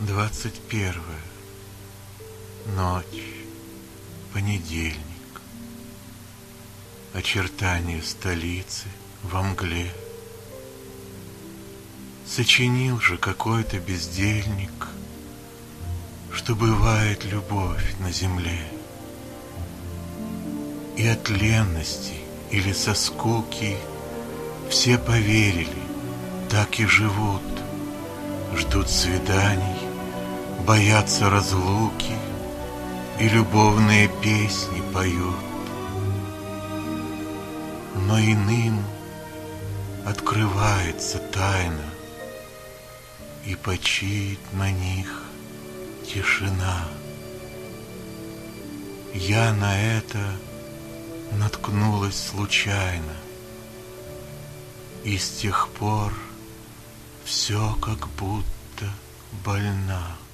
21. Ночь. Понедельник. Очертания столицы во мгле. Сочинил же какой-то бездельник, что бывает любовь на земле. И от ленности или со скуки все поверили, так и живут. Ждут свиданий, боятся разлуки и любовные песни поют. Но иным открывается тайна, и почиет на них тишина. Я на это наткнулась случайно, и с тех пор все как будто больна.